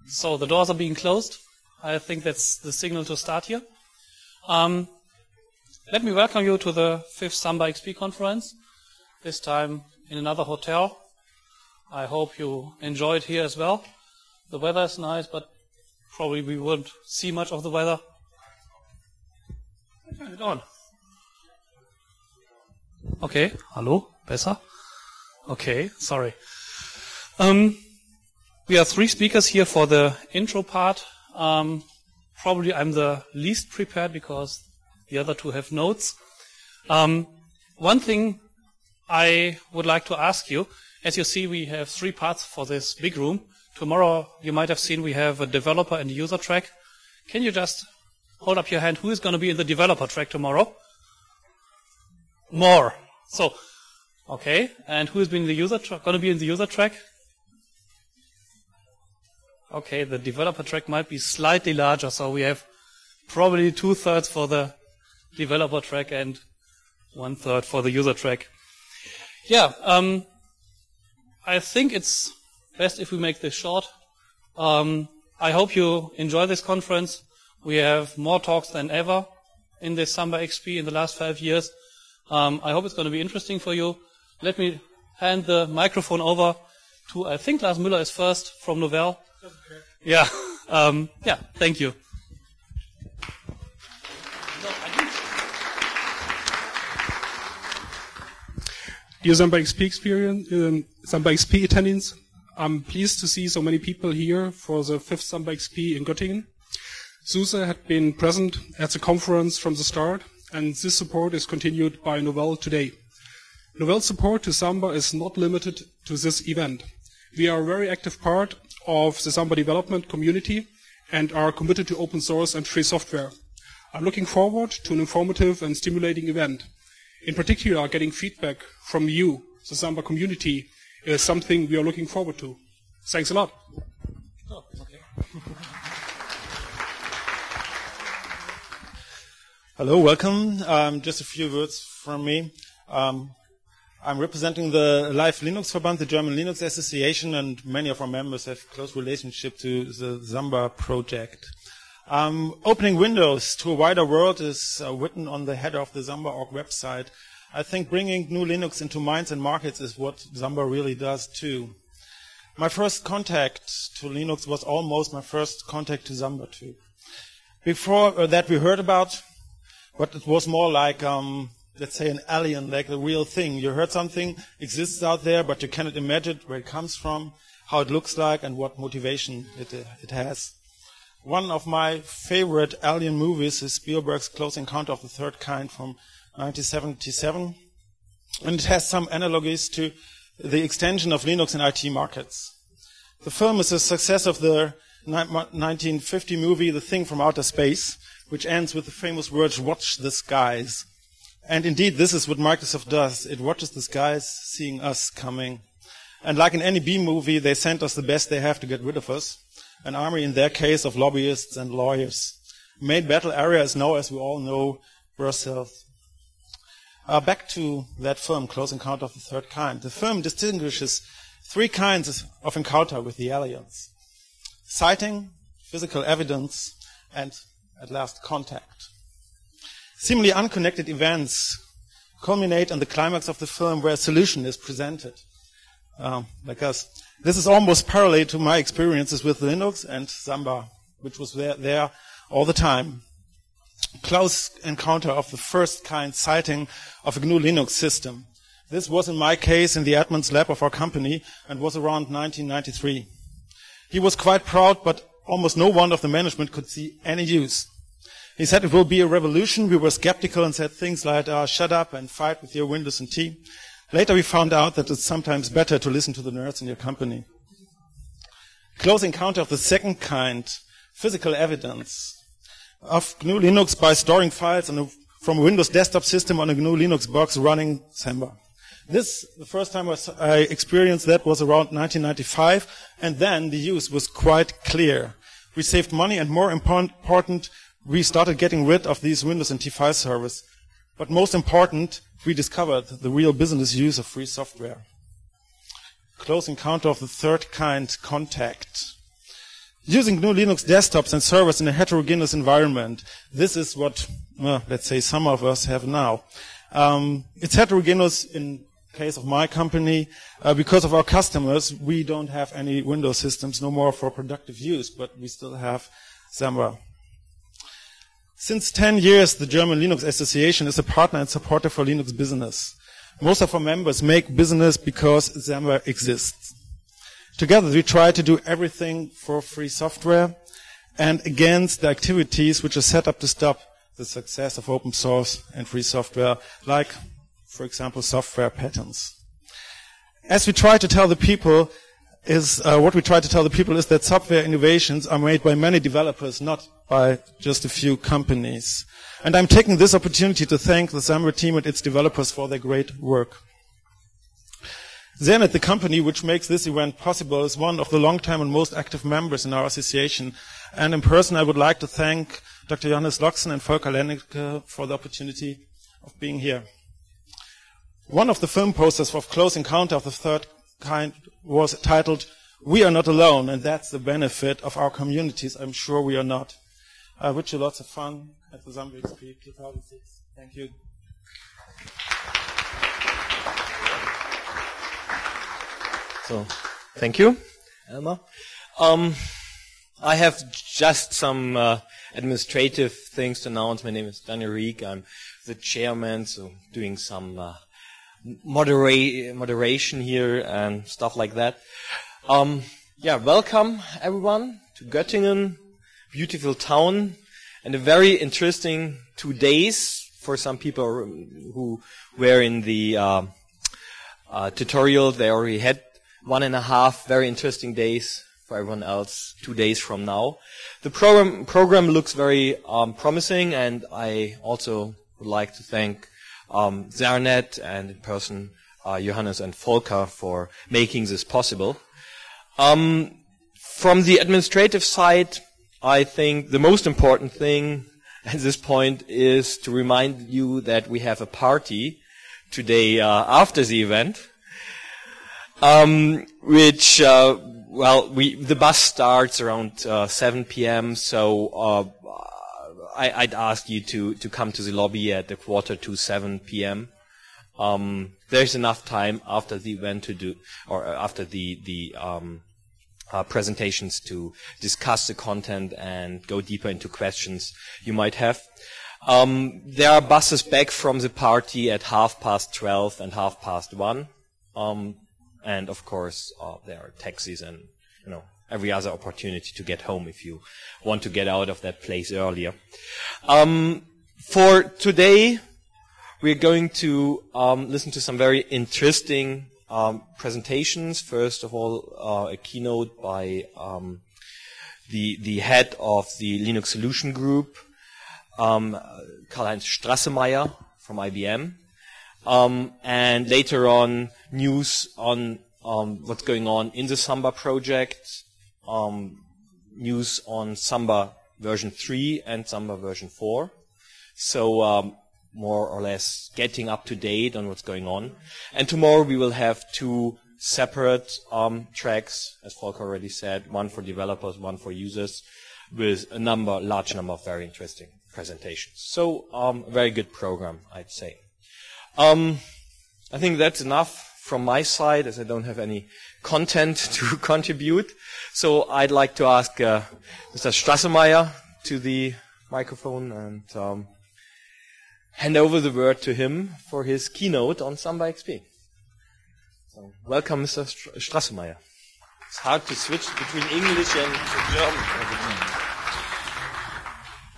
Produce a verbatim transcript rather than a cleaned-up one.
So the doors are being closed. I think that's the signal to start here. Um, let me welcome you to the fifth Samba X P conference, this time in another hotel. I hope you enjoy it here as well. The weather is nice, but probably we won't see much of the weather. Turn it on. Okay, hallo, besser? Okay, sorry. Um, we have three speakers here for the intro part. Um, probably I'm the least prepared because the other two have notes. Um, one thing I would like to ask you, as you see, we have three parts for this big room. Tomorrow, you might have seen we have a developer and a user track. Can you just hold up your hand? Who is going to be in the developer track tomorrow? More. So, okay. And who is being the user tra- going to be in the user track? Okay, the developer track might be slightly larger, so we have probably two-thirds for the developer track and one-third for the user track. Yeah, um, I think it's best if we make this short. Um, I hope you enjoy this conference. We have more talks than ever in this Samba X P in the last five years. Um, I hope it's going to be interesting for you. Let me hand the microphone over to, I think Lars Müller is first from Novell. Okay. Yeah, um, yeah, thank you. Dear Samba X P experience, um, Samba X P attendees, I'm pleased to see so many people here for the fifth Samba X P in Göttingen. SUSE had been present at the conference from the start, and this support is continued by Novell today. Novell's support to Samba is not limited to this event. We are a very active part of the Samba development community and are committed to open source and free software. I'm looking forward to an informative and stimulating event. In particular, getting feedback from you, the Samba community, is something we are looking forward to. Thanks a lot. Oh, okay. Hello, welcome. Um, just a few words from me. Um, I'm representing the Live Linux Verband, the German Linux Association, and many of our members have close relationship to the Samba project. Um, opening windows to a wider world is uh, written on the header of the Samba dot org website. I think bringing new Linux into minds and markets is what Samba really does too. My first contact to Linux was almost my first contact to Samba too. Before uh, that we heard about, but it was more like, um, let's say, an alien, like the real thing. You heard something exists out there, but you cannot imagine where it comes from, how it looks like, and what motivation it, uh, it has. One of my favorite alien movies is Spielberg's Close Encounter of the Third Kind from nineteen seventy-seven, and it has some analogies to the extension of Linux in I T markets. The film is a success of the nineteen fifty movie The Thing from Outer Space, which ends with the famous words, "Watch the skies." And indeed, this is what Microsoft does. It watches the skies, seeing us coming. And like in any B movie, they send us the best they have to get rid of us. An army, in their case, of lobbyists and lawyers. Main battle area is now, as we all know, Brussels. Uh, back to that film, Close Encounter of the Third Kind. The film distinguishes three kinds of encounter with the aliens. Sighting, physical evidence, and, at last, contact. Seemingly unconnected events culminate in the climax of the film where a solution is presented. Uh, because this is almost parallel to my experiences with Linux and Samba, which was there, there all the time. Close encounter of the first kind sighting of a G N U Linux system. This was in my case in the admin's lab of our company and was around nineteen ninety-three. He was quite proud, but almost no one of the management could see any use. He said it will be a revolution. We were skeptical and said things like, uh, shut up and fight with your Windows and T. Later we found out that it's sometimes better to listen to the nerds in your company. Close encounter of the second kind, physical evidence of G N U Linux by storing files on a, from a Windows desktop system on a G N U Linux box running Samba. This, the first time I experienced that was around nineteen ninety-five, and then the use was quite clear. We saved money, and more important, we started getting rid of these Windows and T file servers. But most important, we discovered the real business use of free software. Close encounter of the third kind, contact. Using G N U Linux desktops and servers in a heterogeneous environment. This is what, well, let's say some of us have now. Um, it's heterogeneous in case of my company. Uh, because of our customers, we don't have any Windows systems no more for productive use, but we still have Samba. Since ten years, the German Linux Association is a partner and supporter for Linux business. Most of our members make business because Samba exists. Together, we try to do everything for free software and against the activities which are set up to stop the success of open source and free software, like, for example, software patents. As we try to tell the people, is uh, what we try to tell the people is that software innovations are made by many developers, not by just a few companies. And I'm taking this opportunity to thank the Samba team and its developers for their great work. Zenit, the company which makes this event possible, is one of the long-time and most active members in our association. And in person, I would like to thank Doctor Johannes Loxen and Volker Lennecke for the opportunity of being here. One of the film posters for Close Encounter of the Third Kind was titled, "We are not alone," and that's the benefit of our communities. I'm sure we are not. I wish you lots of fun at the Samba X P two thousand six. Thank you. So, thank you, Elmar. Um, I have just some uh, administrative things to announce. My name is Daniel Rieck. I'm the chairman, so doing some uh, modera- moderation here and stuff like that. Um, yeah, welcome everyone to Göttingen, beautiful town, and a very interesting two days for some people who were in the uh, uh, tutorial. They already had one and a half very interesting days. For everyone else, two days from now. The program program looks very um, promising, and I also would like to thank um, Zernet and in person uh, Johannes and Volker for making this possible. Um, from the administrative side, I think the most important thing at this point is to remind you that we have a party today uh, after the event. Um, which, uh, well, we, the bus starts around, uh, seven p.m., so, uh, I, I'd ask you to, to come to the lobby at a quarter to seven p.m. Um, there's enough time after the event to do, or after the, the, um, uh, presentations to discuss the content and go deeper into questions you might have. Um, there are buses back from the party at half past twelve and half past one. Um, And of course, uh, there are taxis and, you know, every other opportunity to get home if you want to get out of that place earlier. Um, for today, we're going to um, listen to some very interesting um, presentations. First of all, uh, a keynote by um, the the head of the Linux Solution Group, um, Karl-Heinz Strassemeyer from I B M. Um, and later on, news on um, what's going on in the Samba project, um, news on Samba version three and Samba version four. So um, more or less getting up to date on what's going on. And tomorrow we will have two separate um, tracks, as Volker already said, one for developers, one for users, with a number, large number of very interesting presentations. So um, a very good program, I'd say. Um, I think that's enough from my side, as I don't have any content to contribute. So I'd like to ask uh, Mister Strassemeyer to the microphone and um, hand over the word to him for his keynote on Samba X P. So welcome, Mister Strassemeyer. It's hard to switch between English and German.